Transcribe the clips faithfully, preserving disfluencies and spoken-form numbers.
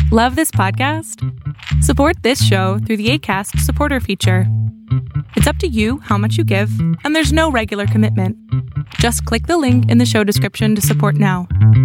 Love this podcast? Support this show through the Acast supporter feature. It's up to you how much you give, and there's no regular commitment. Just click the link in the show description to support now.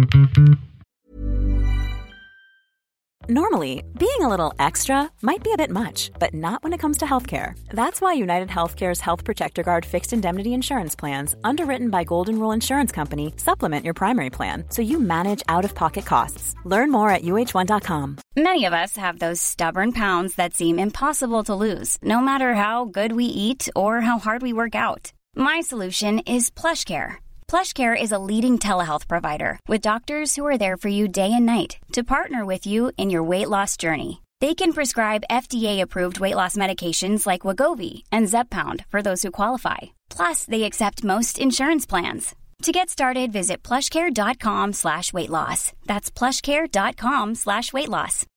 Normally, being a little extra might be a bit much, but not when it comes to healthcare. That's why United Healthcare's Health Protector Guard fixed indemnity insurance plans, underwritten by Golden Rule Insurance Company, supplement your primary plan so you manage out-of-pocket costs. Learn more at U H one dot com. Many of us have those stubborn pounds that seem impossible to lose, no matter how good we eat or how hard we work out. My solution is PlushCare. PlushCare is a leading telehealth provider with doctors who are there for you day and night to partner with you in your weight loss journey. They can prescribe F D A-approved weight loss medications like Wegovy and Zepbound for those who qualify. Plus, they accept most insurance plans. To get started, visit plushcare.com slash weight loss. That's plushcare.com slash weight loss.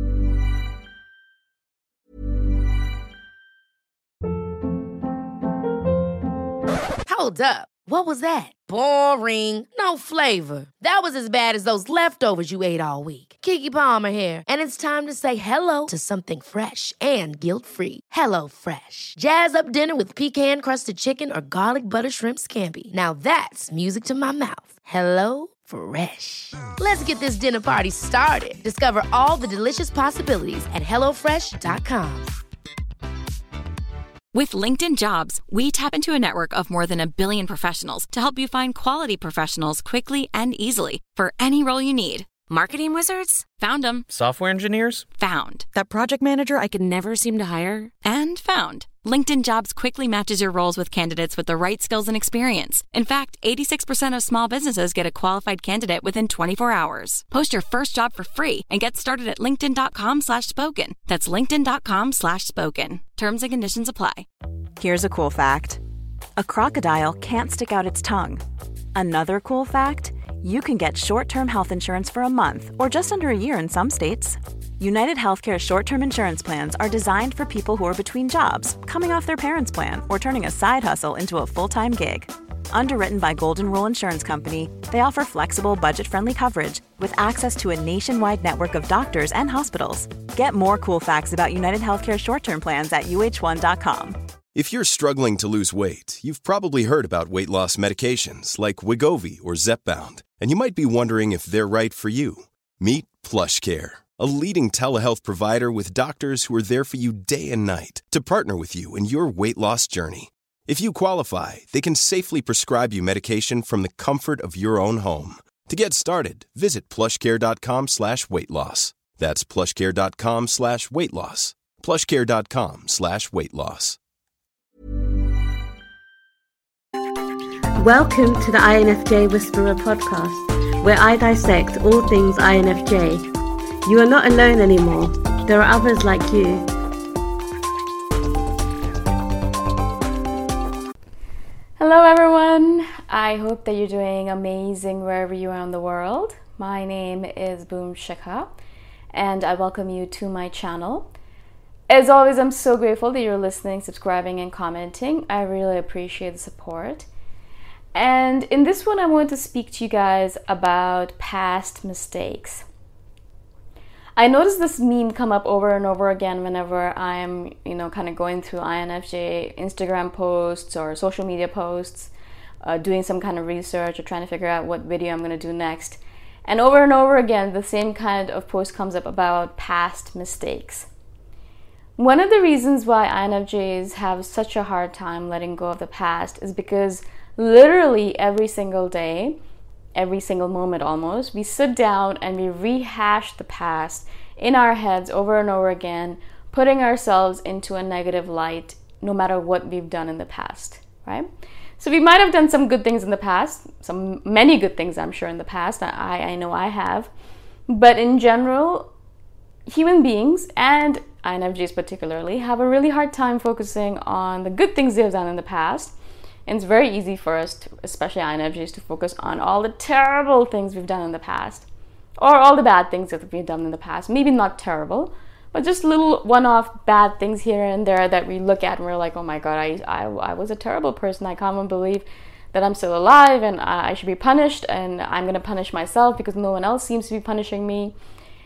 Hold up. What was that? Boring. No flavor. That was as bad as those leftovers you ate all week. Keke Palmer here, and it's time to say hello to something fresh and guilt-free. Hello Fresh. Jazz up dinner with pecan-crusted chicken or garlic butter shrimp scampi. Now that's music to my mouth. Hello Fresh. Let's get this dinner party started. Discover all the delicious possibilities at hello fresh dot com. With LinkedIn Jobs, we tap into a network of more than a billion professionals to help you find quality professionals quickly and easily for any role you need. Marketing wizards? Found them. Software engineers? Found. That project manager I could never seem to hire? And found. LinkedIn Jobs quickly matches your roles with candidates with the right skills and experience. In fact, eighty-six percent of small businesses get a qualified candidate within twenty-four hours. Post your first job for free and get started at linkedin.com slash spoken. That's linkedin.com slash spoken. Terms and conditions apply. Here's a cool fact. A crocodile can't stick out its tongue. Another cool fact, you can get short-term health insurance for a month or just under a year in some states. United Healthcare short-term insurance plans are designed for people who are between jobs, coming off their parents' plan, or turning a side hustle into a full-time gig. Underwritten by Golden Rule Insurance Company, they offer flexible, budget-friendly coverage with access to a nationwide network of doctors and hospitals. Get more cool facts about United Healthcare short-term plans at U H one dot com. If you're struggling to lose weight, you've probably heard about weight loss medications like Wegovy or Zepbound, and you might be wondering if they're right for you. Meet PlushCare, a leading telehealth provider with doctors who are there for you day and night to partner with you in your weight loss journey. If you qualify, they can safely prescribe you medication from the comfort of your own home. To get started, visit plushcare.com slash weight loss. That's plushcare.com slash weight loss. plushcare.com slash weight loss. Welcome to the I N F J Whisperer podcast, where I dissect all things I N F J. You are not alone anymore. There are others like you. Hello everyone. I hope that you're doing amazing wherever you are in the world. My name is Boom Shikha, and I welcome you to my channel. As always, I'm so grateful that you're listening, subscribing, and commenting. I really appreciate the support. And in this one, I want to speak to you guys about past mistakes. I noticed this meme come up over and over again whenever I'm, you know, kind of going through I N F J Instagram posts or social media posts, uh, doing some kind of research or trying to figure out what video I'm going to do next. And over and over again, the same kind of post comes up about past mistakes. One of the reasons why I N F Js have such a hard time letting go of the past is because literally every single day, every single moment almost, we sit down and we rehash the past in our heads over and over again, putting ourselves into a negative light no matter what we've done in the past, right? So we might have done some good things in the past, some many good things I'm sure in the past, I, I know I have, but in general, human beings, and I N F Js particularly, have a really hard time focusing on the good things they've done in the past. And it's very easy for us, to, especially I N F Js, to focus on all the terrible things we've done in the past, or all the bad things that we've done in the past. Maybe not terrible, but just little one-off bad things here and there that we look at and we're like, oh my god, I, I, I was a terrible person. I can't even believe that I'm still alive, and I, I should be punished, and I'm going to punish myself because no one else seems to be punishing me.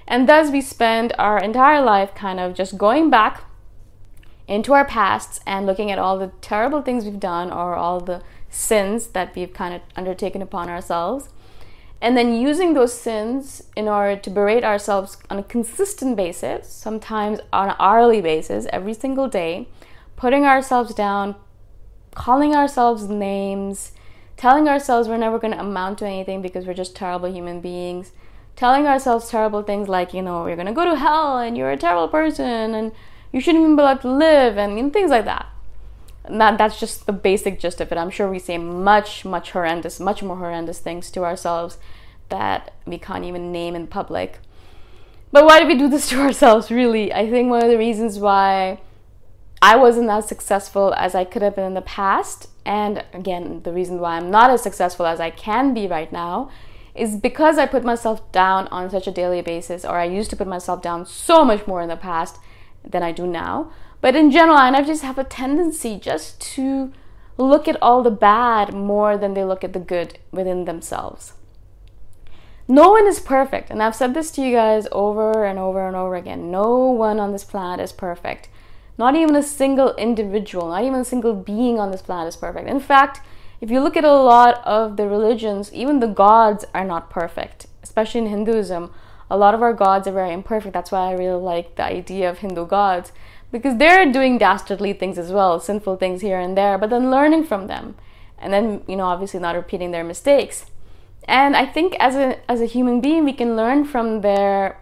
And thus we spend our entire life kind of just going back into our pasts and looking at all the terrible things we've done or all the sins that we've kind of undertaken upon ourselves, and then using those sins in order to berate ourselves on a consistent basis, sometimes on an hourly basis, every single day, putting ourselves down, calling ourselves names, telling ourselves we're never going to amount to anything because we're just terrible human beings, telling ourselves terrible things like, you know, you're going to go to hell and you're a terrible person and you shouldn't even be allowed to live, and you know, things like that. And that. That's just the basic gist of it. I'm sure we say much, much horrendous, much more horrendous things to ourselves that we can't even name in public. But why do we do this to ourselves, really? I think one of the reasons why I wasn't as successful as I could have been in the past, and again, the reason why I'm not as successful as I can be right now, is because I put myself down on such a daily basis, or I used to put myself down so much more in the past than I do now. But in general, I just have a tendency just to look at all the bad more than they look at the good within themselves. No one is perfect, and I've said this to you guys over and over and over again. No one on this planet is perfect. Not even a single individual, not even a single being on this planet is perfect. In fact, if you look at a lot of the religions, even the gods are not perfect. Especially in Hinduism, a lot of our gods are very imperfect. That's why I really like the idea of Hindu gods, because they're doing dastardly things as well, sinful things here and there, but then learning from them. And then, you know, obviously not repeating their mistakes. And I think as a as a human being, we can learn from their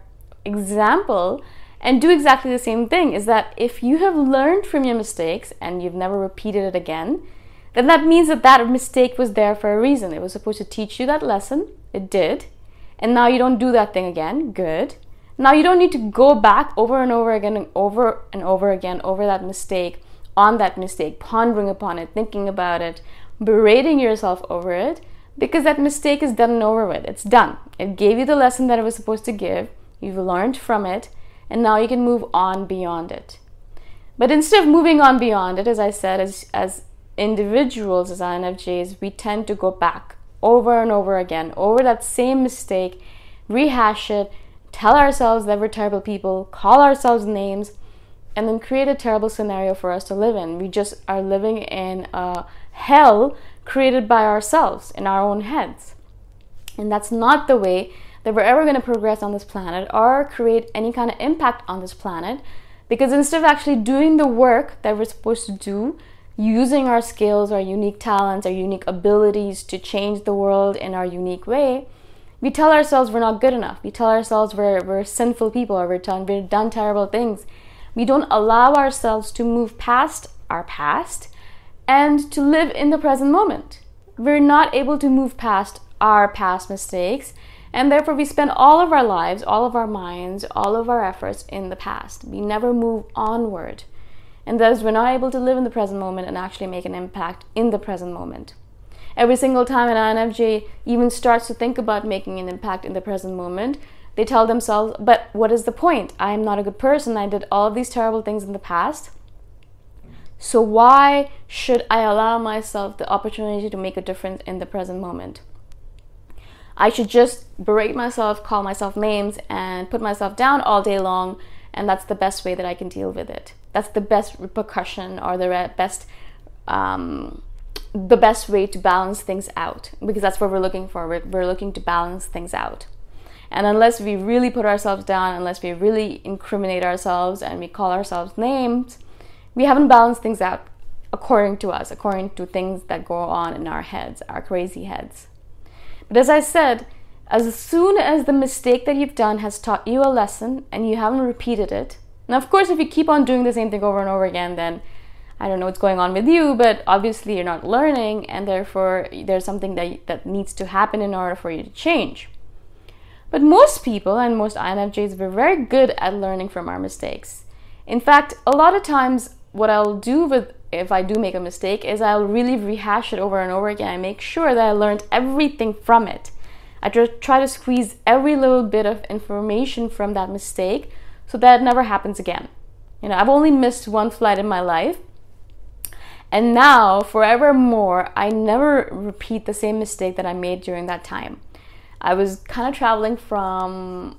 example and do exactly the same thing. Is that if you have learned from your mistakes and you've never repeated it again, then that means that that mistake was there for a reason. It was supposed to teach you that lesson. It did. And now you don't do that thing again. Good. Now you don't need to go back over and over again and over and over again over that mistake, on that mistake, pondering upon it, thinking about it, berating yourself over it, because that mistake is done and over with. It's done. It gave you the lesson that it was supposed to give. You've learned from it, and now you can move on beyond it. But instead of moving on beyond it, as I said, as, as individuals, as I N F Js, we tend to go back over and over again, over that same mistake, rehash it, tell ourselves that we're terrible people, call ourselves names, and then create a terrible scenario for us to live in. We just are living in a hell created by ourselves in our own heads. And that's not the way that we're ever going to progress on this planet or create any kind of impact on this planet, because instead of actually doing the work that we're supposed to do, using our skills, our unique talents, our unique abilities to change the world in our unique way, we tell ourselves we're not good enough. We tell ourselves we're, we're sinful people, or we're done, we've done terrible things. We don't allow ourselves to move past our past and to live in the present moment. We're not able to move past our past mistakes, and therefore we spend all of our lives, all of our minds, all of our efforts in the past. We never move onward. And thus we're not able to live in the present moment and actually make an impact in the present moment. Every single time an I N F J even starts to think about making an impact in the present moment, they tell themselves, but what is the point? I am not a good person. I did all of these terrible things in the past. So why should I allow myself the opportunity to make a difference in the present moment? I should just berate myself, call myself names, and put myself down all day long, and that's the best way that I can deal with it. That's the best repercussion, or the best um, the best way to balance things out, because that's what we're looking for. We're, we're looking to balance things out. And unless we really put ourselves down, unless we really incriminate ourselves and we call ourselves names, we haven't balanced things out according to us, according to things that go on in our heads, our crazy heads. But as I said, as soon as the mistake that you've done has taught you a lesson and you haven't repeated it, now of course if you keep on doing the same thing over and over again, then I don't know what's going on with you, but obviously you're not learning, and therefore there's something that, that needs to happen in order for you to change. But most people, and most I N F Js, we're very good at learning from our mistakes. In fact, a lot of times what I'll do with if I do make a mistake is I'll really rehash it over and over again. I make sure that I learned everything from it. I try to squeeze every little bit of information from that mistake so that it never happens again. You know, I've only missed one flight in my life, and now forevermore I never repeat the same mistake that I made during that time. I was kind of traveling from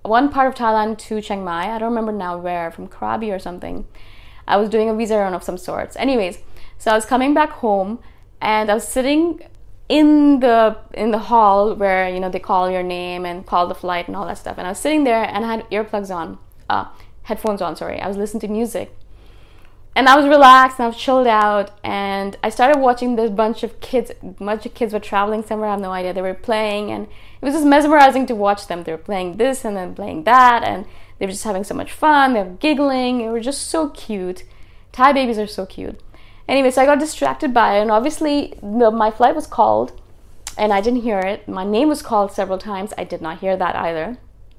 one part of Thailand to Chiang Mai. I don't remember now where, from Krabi or something. I was doing a visa run of some sorts. Anyways, so I was coming back home and I was sitting in the in the hall where, you know, they call your name and call the flight and all that stuff. And I was sitting there and I had earplugs on, uh, headphones on, sorry. I was listening to music. And I was relaxed and I was chilled out, and I started watching this bunch of kids, a bunch of kids were traveling somewhere, I have no idea, they were playing, and it was just mesmerizing to watch them. They were playing this and then playing that, and they were just having so much fun, they were giggling, they were just so cute. Thai babies are so cute. Anyway, so I got distracted by it, and obviously the, my flight was called, and I didn't hear it. My name was called several times, I did not hear that either.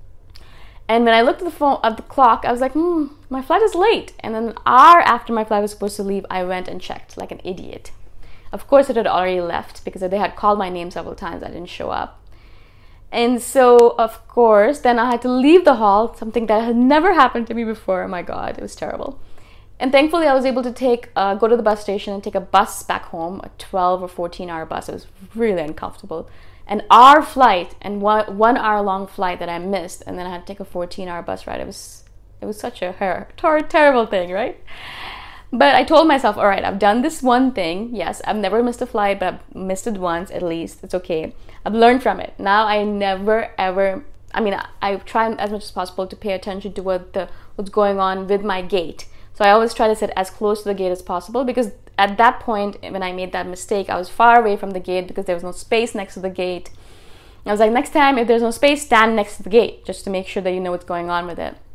And when I looked at the phone, at the clock, I was like, hmm, my flight is late. And then an hour after my flight was supposed to leave, I went and checked like an idiot. Of course, it had already left because they had called my name several times. I didn't show up. And so, of course, then I had to leave the hall, something that had never happened to me before. Oh my God, it was terrible. And thankfully, I was able to take, uh, go to the bus station and take a bus back home, a twelve or fourteen hour bus. It was really uncomfortable. An hour flight and one one hour long flight that I missed, and then I had to take a fourteen hour bus ride. It was it was such a her- ter- terrible thing, right? But I told myself, all right, I've done this one thing. Yes, I've never missed a flight, but I've missed it once at least. It's okay. I've learned from it. Now I never ever. I mean, I, I try as much as possible to pay attention to what the what's going on with my gate. So I always try to sit as close to the gate as possible, because at that point, when I made that mistake, I was far away from the gate because there was no space next to the gate. I was like, next time, if there's no space, stand next to the gate, just to make sure that you know what's going on with it.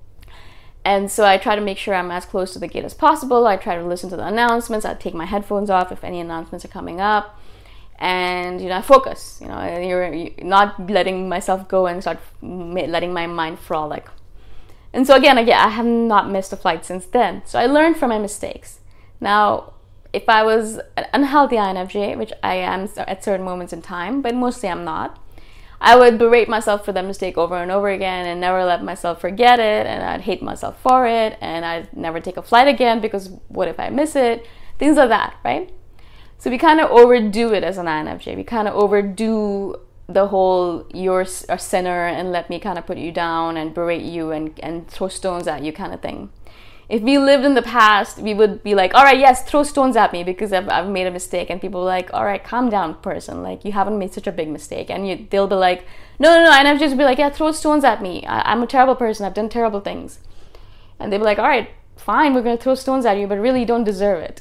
And so I try to make sure I'm as close to the gate as possible. I try to listen to the announcements. I take my headphones off if any announcements are coming up. And, you know, I focus. You know, you're, you're not letting myself go and start letting my mind frolic. And so again, again, I have not missed a flight since then. So I learned from my mistakes. Now, if I was an unhealthy I N F J, which I am at certain moments in time, but mostly I'm not, I would berate myself for that mistake over and over again and never let myself forget it, and I'd hate myself for it, and I'd never take a flight again because what if I miss it? Things like that, right? So we kind of overdo it as an I N F J. We kind of overdo the whole you're a sinner and let me kind of put you down and berate you and, and throw stones at you kind of thing. If we lived in the past, we would be like, all right, yes, throw stones at me because I've, I've made a mistake. And people are like, all right, calm down, person. Like, you haven't made such a big mistake. And you, they'll be like, no, no, no. And I've just be like, yeah, throw stones at me. I, I'm a terrible person. I've done terrible things. And they'll be like, all right, fine, we're going to throw stones at you, but really you don't deserve it.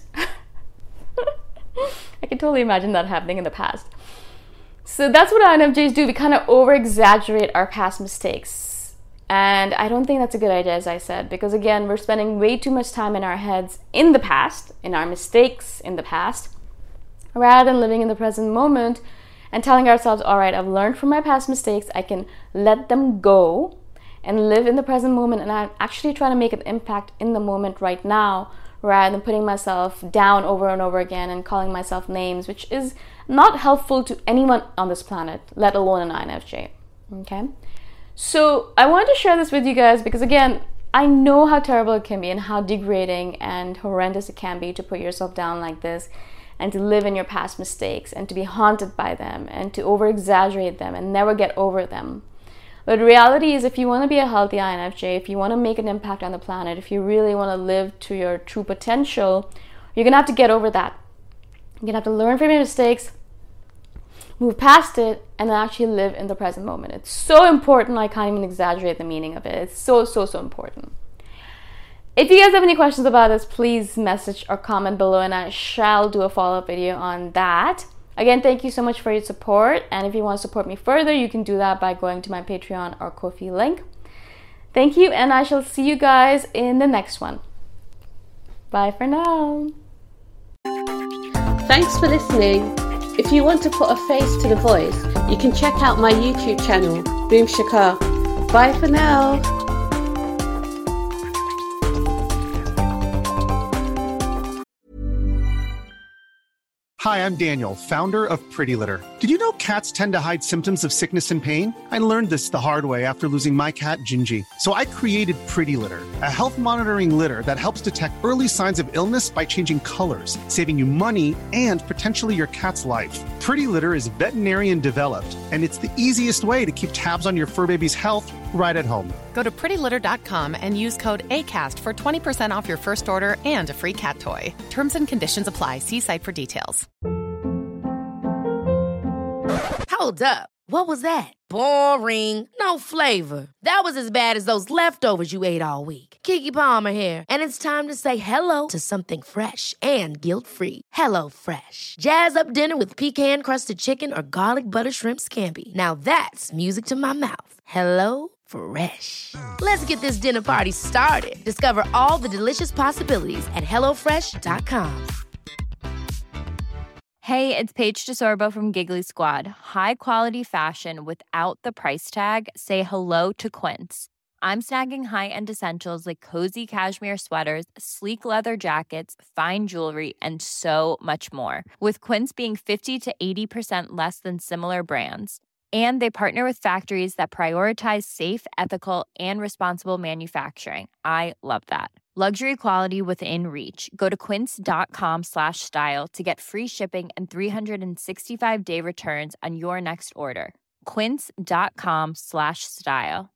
I can totally imagine that happening in the past. So that's what I N F Js do. We kind of over-exaggerate our past mistakes. And I don't think that's a good idea, as I said, because again, we're spending way too much time in our heads in the past, in our mistakes in the past, rather than living in the present moment and telling ourselves, all right, I've learned from my past mistakes, I can let them go and live in the present moment, and I'm actually trying to make an impact in the moment right now, rather than putting myself down over and over again and calling myself names, which is not helpful to anyone on this planet, let alone an I N F J, okay? So I wanted to share this with you guys because, again, I know how terrible it can be and how degrading and horrendous it can be to put yourself down like this and to live in your past mistakes and to be haunted by them and to over-exaggerate them and never get over them. But the reality is, if you want to be a healthy I N F J, if you want to make an impact on the planet, if you really want to live to your true potential, you're going to have to get over that. You're going to have to learn from your mistakes, move past it, and then actually live in the present moment. It's so important, I can't even exaggerate the meaning of it. It's so, so, so important. If you guys have any questions about this, please message or comment below, and I shall do a follow-up video on that. Again, thank you so much for your support, and if you want to support me further, you can do that by going to my Patreon or Ko-fi link. Thank you, and I shall see you guys in the next one. Bye for now. Thanks for listening. If you want to put a face to the voice, you can check out my YouTube channel, Boom Shikha. Bye for now. Hi, I'm Daniel, founder of Pretty Litter. Did you know cats tend to hide symptoms of sickness and pain? I learned this the hard way after losing my cat, Gingy. So I created Pretty Litter, a health monitoring litter that helps detect early signs of illness by changing colors, saving you money and potentially your cat's life. Pretty Litter is veterinarian developed, and it's the easiest way to keep tabs on your fur baby's health right at home. Go to pretty litter dot com and use code ACAST for twenty percent off your first order and a free cat toy. Terms and conditions apply. See site for details. Hold up. What was that? Boring. No flavor. That was as bad as those leftovers you ate all week. Keke Palmer here, and it's time to say hello to something fresh and guilt-free. Hello Fresh. Jazz up dinner with pecan-crusted chicken or garlic butter shrimp scampi. Now that's music to my mouth. Hello Fresh. Let's get this dinner party started. Discover all the delicious possibilities at hello fresh dot com. Hey, it's Paige DeSorbo from Giggly Squad. High quality fashion without the price tag. Say hello to Quince. I'm snagging high-end essentials like cozy cashmere sweaters, sleek leather jackets, fine jewelry, and so much more. With Quince being fifty to eighty percent less than similar brands. And they partner with factories that prioritize safe, ethical, and responsible manufacturing. I love that. Luxury quality within reach. Go to quince.com slash style to get free shipping and three sixty-five day returns on your next order. Quince.com slash style.